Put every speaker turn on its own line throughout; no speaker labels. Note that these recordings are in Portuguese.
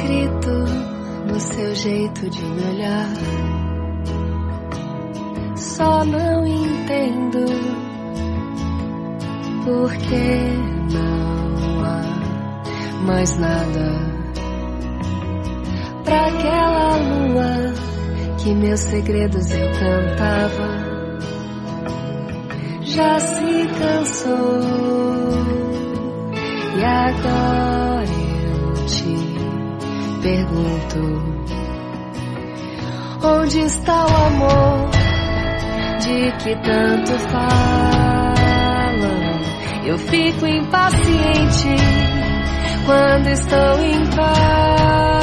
escrito no seu jeito de me olhar. Só não entendo por que não há mais nada pra aquela lua que meus segredos eu cantava. Já se cansou e agora eu te pergunto: onde está o amor de que tanto falam? Eu fico impaciente quando estou em calma.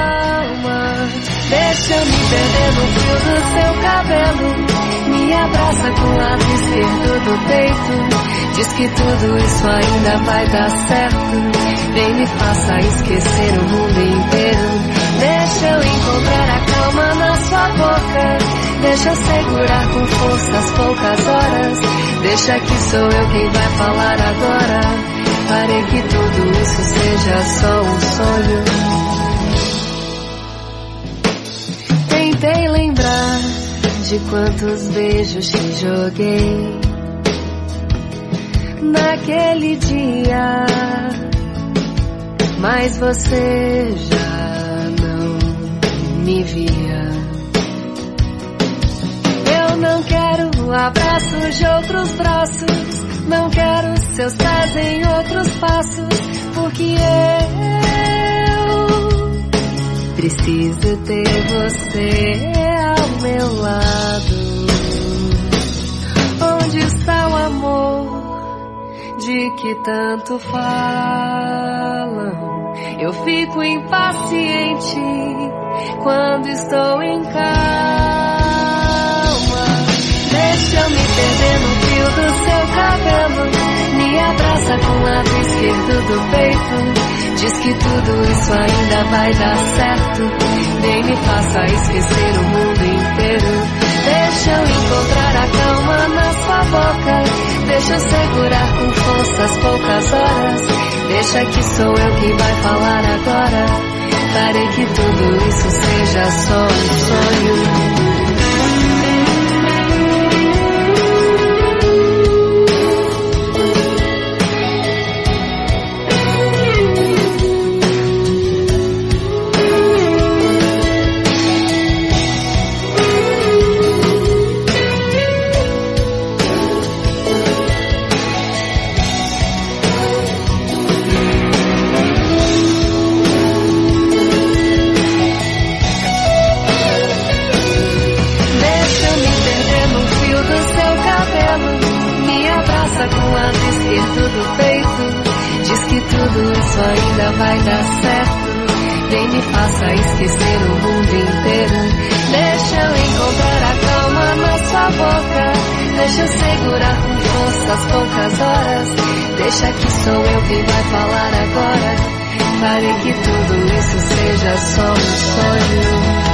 Deixa eu me perder no fio do seu cabelo, me abraça com o lado esquerdo do peito. Diz que tudo isso ainda vai dar certo. Vem, me faça esquecer o mundo inteiro. Deixa eu encontrar a calma na sua boca. Deixa eu segurar com força as poucas horas. Deixa que sou eu quem vai falar agora. Parei que tudo isso seja só um sonho. Tentei lembrar de quantos beijos te joguei naquele dia, mas você já não me via. Eu não quero abraços de outros braços, não quero seus pés em outros passos, porque eu preciso ter você ao meu lado. Onde está o amor de que tanto falam? Eu fico impaciente quando estou em calma. Deixa eu me perder no fio do seu cabelo, me abraça com o lado esquerdo do peito. Diz que tudo isso ainda vai dar certo. Nem me faça esquecer o mundo inteiro. Deixa eu encontrar a calma na sua boca. Deixa eu segurar com força as poucas horas. Deixa que sou eu quem vai falar agora. Parei que tudo isso seja só um sonho. Ainda vai dar certo. Vem, me faça esquecer o mundo inteiro. Deixa eu encontrar a calma na sua boca. Deixa eu segurar com força as poucas horas. Deixa que sou eu quem vai falar agora. Pare que tudo isso seja só um sonho.